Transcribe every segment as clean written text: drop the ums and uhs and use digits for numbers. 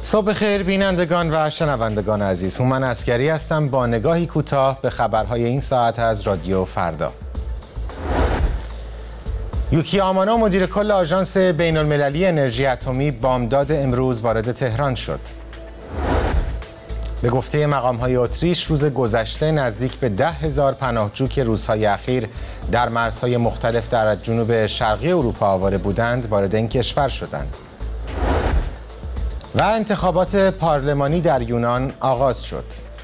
صبح خیر بینندگان و شنوندگان عزیز، هومن عسکری هستم با نگاهی کوتاه به خبرهای این ساعت از رادیو فردا. یوکی آمانو مدیر کل آژانس بین‌المللی انرژی اتمی بامداد امروز وارد تهران شد. به گفته مقام‌های اتریش روز گذشته نزدیک به 10,000 پناهجو که روزهای اخیر در مرزهای مختلف در جنوب شرقی اروپا آواره بودند وارد این کشور شدند. و انتخابات پارلمانی در یونان آغاز شد.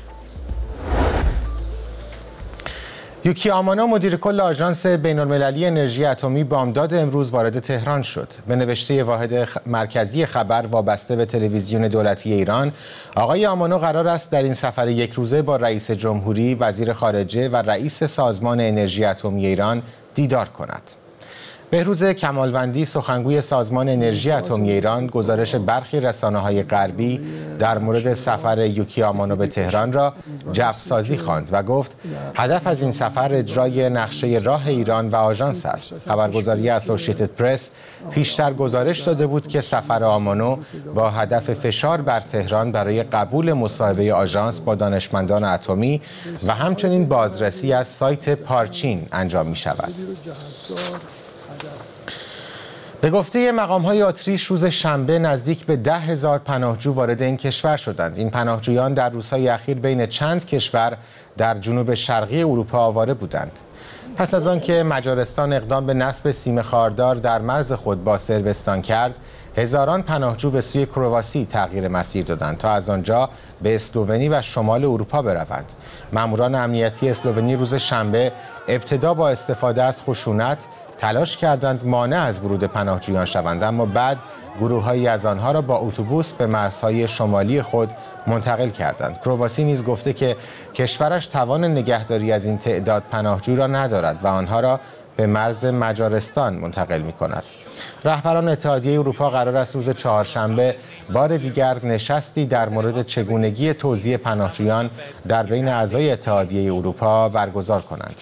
یوکی آمانو مدیر کل آژانس بین‌المللی انرژی اتمی بامداد امروز وارد تهران شد. به نوشته واحد مرکزی خبر وابسته به تلویزیون دولتی ایران، آقای آمانو قرار است در این سفر یک روزه با رئیس جمهوری، وزیر خارجه و رئیس سازمان انرژی اتمی ایران دیدار کند. بهروز کمالوندی سخنگوی سازمان انرژی اتمی ایران گزارش برخی رسانه‌های غربی در مورد سفر یوکی آمانو به تهران را جفسازی خواند و گفت هدف از این سفر اجرای نقشه راه ایران و آژانس است. خبرگزاری اسوسییتد پرس پیشتر گزارش داده بود که سفر آمانو با هدف فشار بر تهران برای قبول مصاحبه آژانس با دانشمندان اتمی و همچنین بازرسی از سایت پارچین انجام می شود. به گفته مقام‌های اتریش روز شنبه نزدیک به 10,000 پناهجو وارد این کشور شدند. این پناهجویان در روزهای اخیر بین چند کشور در جنوب شرقی اروپا آواره بودند. پس از آنکه مجارستان اقدام به نصب سیم خاردار در مرز خود با صربستان کرد، هزاران پناهجو به سوی کرواسی تغییر مسیر دادند تا از آنجا به اسلوونی و شمال اروپا بروند. ماموران امنیتی اسلوونی روز شنبه ابتدا با استفاده از خشونت تلاش کردند مانع از ورود پناهجویان شوند، اما بعد گروه‌هایی از آنها را با اتوبوس به مرزهای شمالی خود منتقل کردند. کرواسی نیز گفته که کشورش توان نگهداری از این تعداد پناهجو را ندارد و آنها را به مرز مجارستان منتقل می‌کند. رهبران اتحادیه اروپا قرار است روز چهارشنبه بار دیگر نشستی در مورد چگونگی توزیع پناهجویان در بین اعضای اتحادیه اروپا برگزار کنند.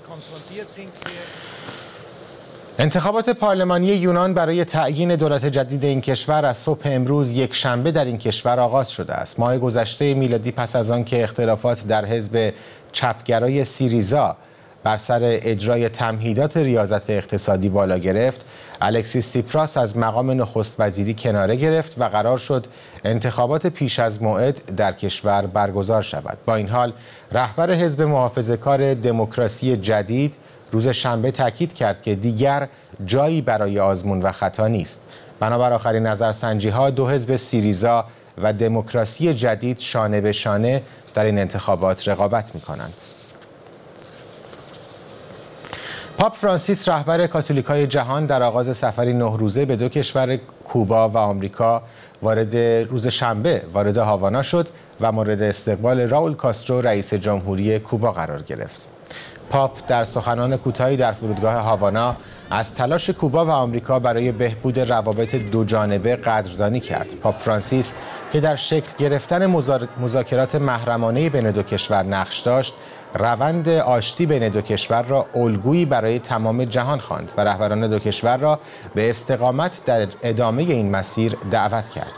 انتخابات پارلمانی یونان برای تعیین دولت جدید این کشور از صبح امروز یک شنبه در این کشور آغاز شده است. ماه گذشته میلادی پس از آن که اختلافات در حزب چپگرای سیریزا بر سر اجرای تمهیدات ریاضت اقتصادی بالا گرفت، الکسیس سیپراس از مقام نخست وزیری کناره گرفت و قرار شد انتخابات پیش از موعد در کشور برگزار شود. با این حال رهبر حزب محافظه‌کار دموکراسی جدید روز شنبه تاکید کرد که دیگر جایی برای آزمون و خطا نیست. بنابر آخرین نظرسنجی‌ها دو حزب سیریزا و دموکراسی جدید شانه به شانه در این انتخابات رقابت می‌کنند. پاپ فرانسیس رهبر کاتولیکای جهان در آغاز سفری 9 روزه به دو کشور کوبا و آمریکا روز شنبه وارد هاوانا شد و مورد استقبال راول کاسترو رئیس جمهوری کوبا قرار گرفت. پاپ در سخنان کوتاهی در فرودگاه هاوانا از تلاش کوبا و آمریکا برای بهبود روابط دوجانبه قدردانی کرد. پاپ فرانسیس که در شکل گرفتن مذاکرات محرمانه بین دو کشور نقش داشت، روند آشتی بین دو کشور را الگویی برای تمام جهان خواند و رهبران دو کشور را به استقامت در ادامه این مسیر دعوت کرد.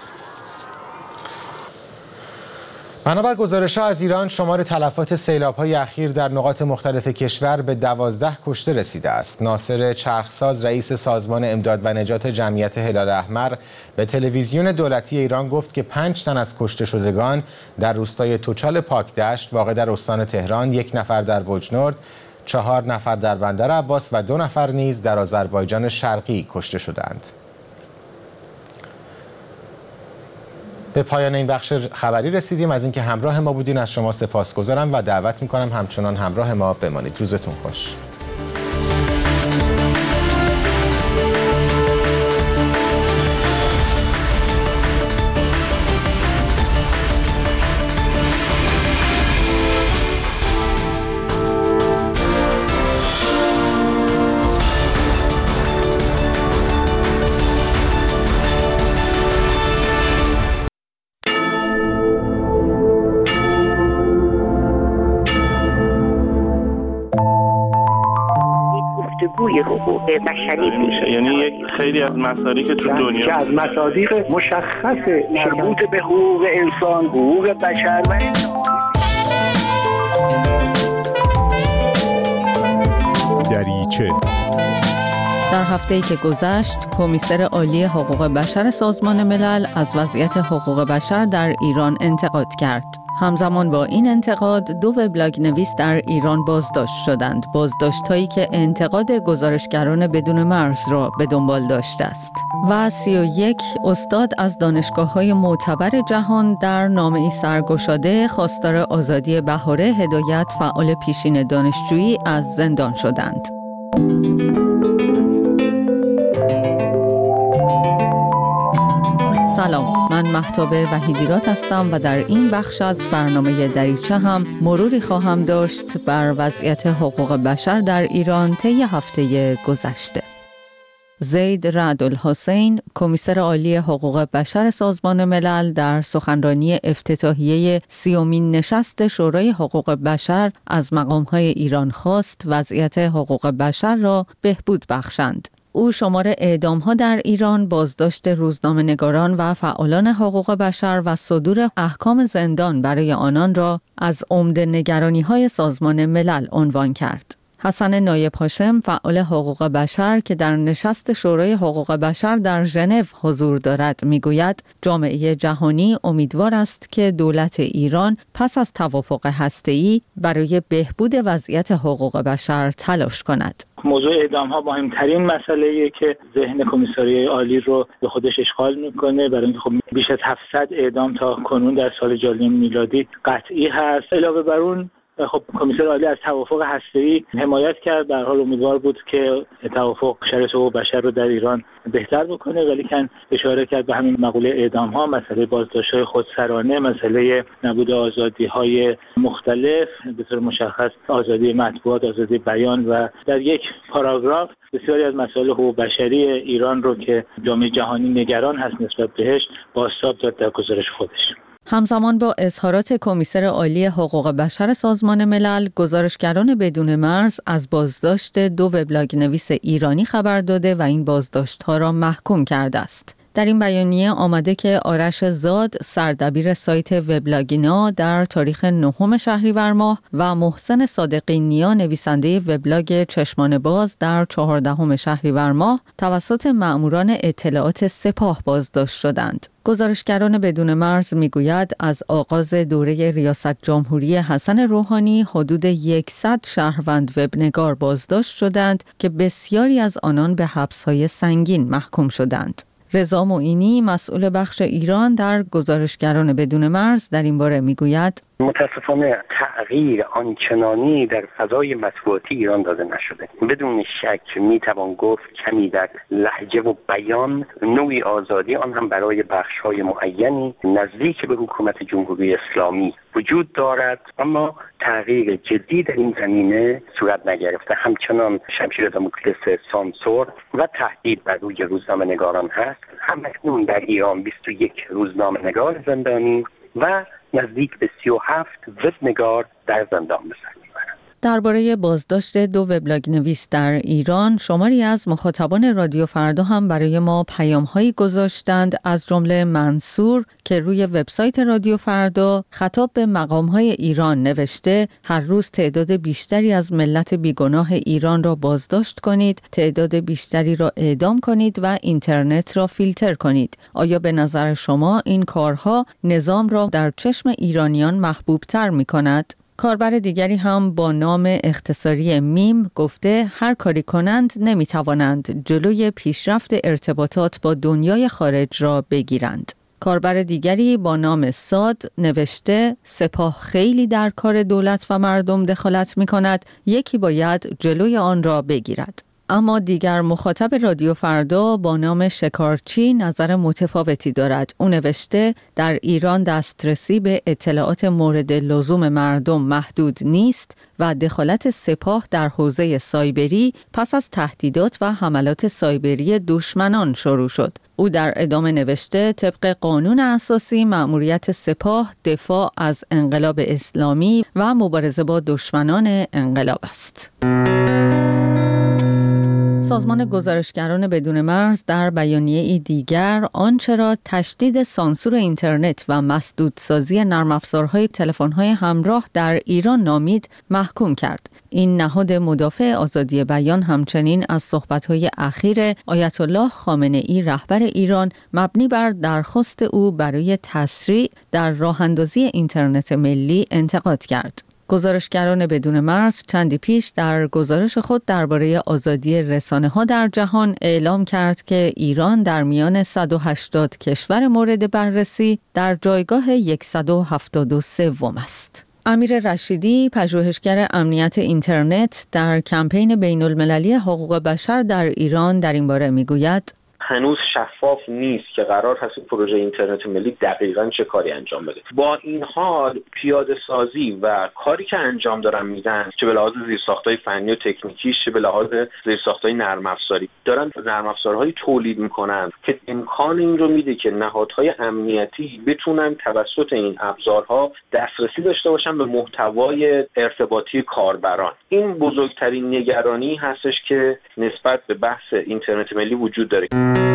بنابر گزارش‌ها از ایران، شمار تلفات سیلاب‌های اخیر در نقاط مختلف کشور به 12 کشته رسیده است. ناصر چرخساز رئیس سازمان امداد و نجات جمعیت هلال احمر به تلویزیون دولتی ایران گفت که 5 تن از کشته شدگان در روستای توچال پاکدشت واقع در استان تهران، 1 نفر در بجنورد، 4 نفر در بندر عباس و 2 نفر نیز در آذربایجان شرقی کشته شدند. به پایان این بخش خبری رسیدیم. از اینکه همراه ما بودین از شما سپاسگزارم و دعوت می‌کنم همچنان همراه ما بمانید. روزتون خوش. جوی حقوق بشری میشه. یعنی یک خیلی از مصادیق که تو دنیا که از مصادیق مشخص مربوط به حقوق انسان، حقوق بشر و دریچه. در هفته‌ای که گذشت، کمیسر عالی حقوق بشر سازمان ملل از وضعیت حقوق بشر در ایران انتقاد کرد. همزمان با این انتقاد، 2 وبلاگ نویس در ایران بازداشت شدند. بازداشت‌هایی که انتقاد گزارشگران بدون مرز را به دنبال داشته است. و 31 استاد از دانشگاه‌های معتبر جهان در نامه‌ای سرگشاده خواستار آزادی بهاره هدایت، فعال پیشین دانشجویی، از زندان شدند. سلام، من مهتاب وحیدیرات هستم و در این بخش از برنامه دریچه هم مروری خواهم داشت بر وضعیت حقوق بشر در ایران طی هفته گذشته. زید رعدالحسین، کمیسر عالی حقوق بشر سازمان ملل، در سخنرانی افتتاحیه 30مین نشست شورای حقوق بشر از مقام‌های ایران خواست وضعیت حقوق بشر را بهبود بخشند. او شمار اعدام‌ها در ایران، بازداشت روزنامه‌نگاران و فعالان حقوق بشر و صدور احکام زندان برای آنان را از عمده نگرانی‌های سازمان ملل عنوان کرد. حسن نایب هاشم، فعال حقوق بشر که در نشست شورای حقوق بشر در ژنو حضور دارد، میگوید جامعه جهانی امیدوار است که دولت ایران پس از توافق هسته‌ای برای بهبود وضعیت حقوق بشر تلاش کند. موضوع اعدام ها مهمترین مسئله‌ایه که ذهن کمیساریای عالی رو به خودش اشغال میکنه، برای اینکه خب بیش از 700 اعدام تا کنون در سال جاری میلادی قطعی هست. علاوه بر اون خب کمیسر عالی از توافق هسته‌ای حمایت کرد، در حال امیدوار بود که توافق شرایط حقوق بشر رو در ایران بهتر بکنه، ولی کن اشاره کرد به همین مقوله اعدام ها، مسئله بازداشت‌های خودسرانه، مسئله نبود آزادی‌های مختلف، به طور مشخص آزادی مطبوعات، آزادی بیان، و در یک پاراگراف بسیاری از مسائل حقوق بشری ایران رو که جامعه جهانی نگران هست نسبت بهش بازتاب داد در گزارش خودش. همزمان با اظهارات کمیسر عالی حقوق بشر سازمان ملل، گزارشگران بدون مرز از بازداشت 2 وبلاگ نویس ایرانی خبر داده و این بازداشت‌ها را محکوم کرده است. در این بیانیه آمده که آرش زاد، سردبیر سایت وبلاگینا، در تاریخ 9 شهریور ماه و محسن صادقی نیا، نویسنده وبلاگ چشمان باز، در 14 شهریور ماه توسط مأموران اطلاعات سپاه بازداشت شدند. گزارشگران بدون مرز میگوید از آغاز دوره ریاست جمهوری حسن روحانی حدود 100 شهروند وبنگار بازداشت شدند که بسیاری از آنان به حبس‌های سنگین محکوم شدند. رضا معینی، مسئول بخش ایران در گزارشگران بدون مرز، در این باره میگوید متاسفانه تغییر آنچنانی در فضای مطبوعاتی ایران داده نشده. بدون شک میتوان گفت کمی در لهجه و بیان نوعی آزادی، آن هم برای بخش‌های معینی نزدیک به حکومت جمهوری اسلامی وجود دارد، اما تغییر جدی در این زمینه صورت نگرفته. همچنان شمشیر داموکلس سانسور و تهدید بر روی روزنامه‌نگاران هست. همکنون در ایران 21 روزنامه‌نگار زندانی و نزدیک به 37 وبنگار در زندان به سر میبرند. درباره بازداشت 2 وبلاگ نویس در ایران، شماری از مخاطبان رادیو فردا هم برای ما پیام‌هایی گذاشتند، از جمله منصور که روی وبسایت رادیو فردا خطاب به مقام‌های ایران نوشته: هر روز تعداد بیشتری از ملت بیگناه ایران را بازداشت کنید، تعداد بیشتری را اعدام کنید و اینترنت را فیلتر کنید. آیا به نظر شما این کارها نظام را در چشم ایرانیان محبوب‌تر می‌کند؟ کاربر دیگری هم با نام اختصاری میم گفته هر کاری کنند نمیتوانند جلوی پیشرفت ارتباطات با دنیای خارج را بگیرند. کاربر دیگری با نام ساد نوشته سپاه خیلی در کار دولت و مردم دخالت می کند، یکی باید جلوی آن را بگیرد. اما دیگر مخاطب رادیو فردا با نام شکارچی نظر متفاوتی دارد. او نوشته در ایران دسترسی به اطلاعات مورد لزوم مردم محدود نیست و دخالت سپاه در حوزه سایبری پس از تهدیدات و حملات سایبری دشمنان شروع شد. او در ادامه نوشته طبق قانون اساسی مأموریت سپاه دفاع از انقلاب اسلامی و مبارزه با دشمنان انقلاب است. سازمان گزارشگران بدون مرز در بیانیه‌ای دیگر آنچه را تشدید سانسور اینترنت و مسدودسازی نرم افزارهای تلفن‌های همراه در ایران نامید محکوم کرد. این نهاد مدافع آزادی بیان همچنین از صحبت‌های اخیر آیت الله خامنه‌ای رهبر ایران مبنی بر درخواست او برای تسریع در راه‌اندازی اینترنت ملی انتقاد کرد. گزارشگران بدون مرز چندی پیش در گزارش خود درباره آزادی رسانه‌ها در جهان اعلام کرد که ایران در میان 180 کشور مورد بررسی در جایگاه 173 است. امیر رشیدی، پژوهشگر امنیت اینترنت در کمپین بین‌المللی حقوق بشر در ایران در این باره میگوید: هنوز شفاف نیست که قرار هست پروژه اینترنت ملی دقیقاً چه کاری انجام بده. با این حال پیاده سازی و کاری که انجام دارن میدن، چه به لحاظ زیرساخت‌های فنی و تکنیکی، چه به لحاظ زیرساخت‌های نرم افزاری، دارن نرم افزارهایی تولید میکنن که امکان این رو میده که نهادهای امنیتی بتونن توسط این ابزارها دسترسی داشته باشن به محتوای ارتباطی کاربران. این بزرگترین نگرانی هستش که نسبت به بحث اینترنت ملی وجود داره.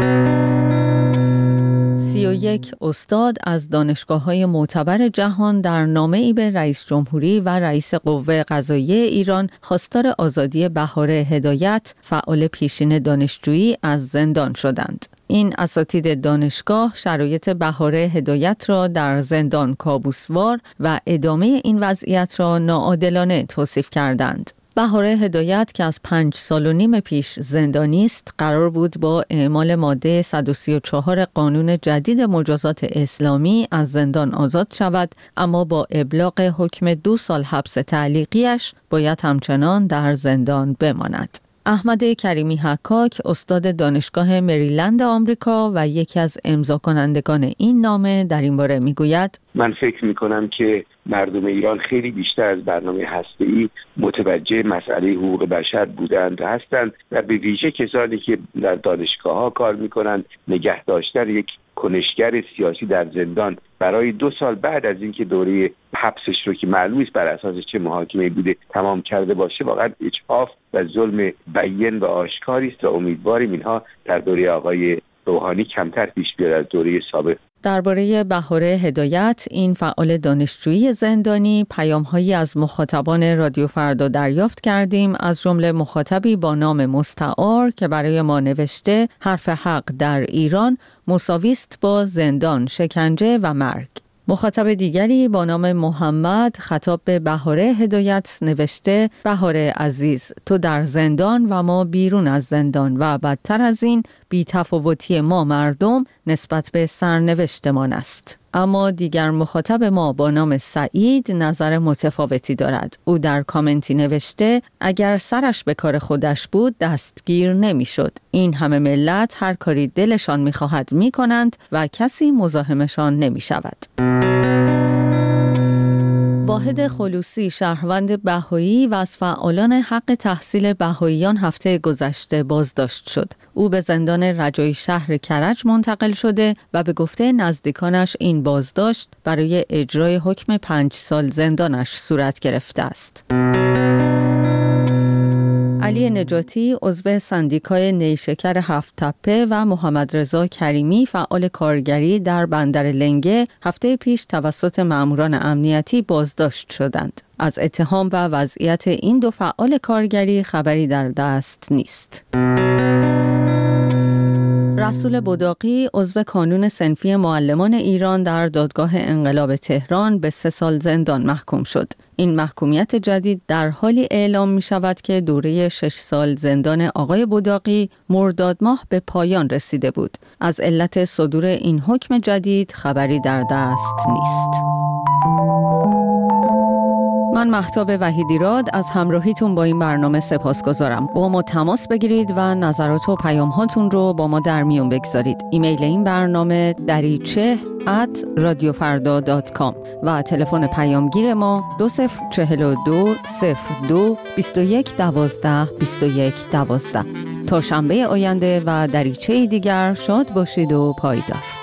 31 استاد از دانشگاه‌های معتبر جهان در نامه‌ای به رئیس جمهوری و رئیس قوه قضاییه ایران خواستار آزادی بهاره هدایت، فعال پیشین دانشجویی، از زندان شدند. این اساتید دانشگاه شرایط بهاره هدایت را در زندان کابوسوار و ادامه این وضعیت را ناعادلانه توصیف کردند. بهاره هدایت که از 5 سال و نیم پیش زندانی است، قرار بود با اعمال ماده 134 قانون جدید مجازات اسلامی از زندان آزاد شود، اما با ابلاغ حکم 2 سال حبس تعلیقیش باید همچنان در زندان بماند. احمد کریمی حکاک، استاد دانشگاه مریلند آمریکا و یکی از امضا کنندگان این نامه، در این باره میگوید: من فکر میکنم که مردم ایران خیلی بیشتر از برنامه هسته‌ای متوجه مسئله حقوق بشر بودند و هستند و به ویژه کسانی که در دانشگاه‌ها کار میکنند، نگه داشتن یک کنشگر سیاسی در زندان برای 2 سال بعد از اینکه دوره حبسش رو که معلوم است بر اساس چه محاکمه‌ای بوده تمام کرده باشه، واقعا اجحاف و ظلم بیان و آشکاری است و امیدواریم اینها در دوره آقای روحانی کمتر پیش بیاد از دوره سابق. درباره بهاره هدایت، این فعال دانشجویی زندانی، پیام‌هایی از مخاطبان رادیو فردا دریافت کردیم، از جمله مخاطبی با نام مستعار که برای ما نوشته حرف حق در ایران مساوی است با زندان، شکنجه و مرگ. مخاطب دیگری با نام محمد خطاب به بهاره هدایت نوشته: بهاره عزیز، تو در زندان و ما بیرون از زندان و بدتر از این بی‌تفاوتی ما مردم نسبت به سرنوشتمان است. اما دیگر مخاطب ما با نام سعید نظر متفاوتی دارد. او در کامنتی نوشته: اگر سرش به کار خودش بود دستگیر نمی‌شد. این همه ملت هر کاری دلشان می‌خواهد می‌کنند و کسی مزاحمشان نمی‌شود. واحد خلوصی، شهروند بهایی و از فعالان حق تحصیل بهاییان هفته گذشته بازداشت شد. او به زندان رجایی شهر کرج منتقل شده و به گفته نزدیکانش این بازداشت برای اجرای حکم 5 سال زندانش صورت گرفته است. علی نجاتی، عضو سندیکای نیشکر 7 تپه و محمد رضا کریمی، فعال کارگری در بندر لنگه، هفته پیش توسط ماموران امنیتی بازداشت شدند. از اتهام و وضعیت این 2 فعال کارگری خبری در دست نیست. رسول بداقی، عضو کانون صنفی معلمان ایران، در دادگاه انقلاب تهران به 3 سال زندان محکوم شد. این محکومیت جدید در حالی اعلام می شود که دوره 6 سال زندان آقای بداقی مرداد ماه به پایان رسیده بود. از علت صدور این حکم جدید خبری در دست نیست. من مهتاب وحیدیراد از همراهیتون با این برنامه سپاسگزارم. با ما تماس بگیرید و نظرات و پیام هاتون رو با ما در میون بگذارید. ایمیل این برنامه dariche@radiofarda.com و تلفن پیامگیر ما 2042 02 21 12 21 12. تا شنبه آینده و دریچه دیگر شاد باشید و پایدار.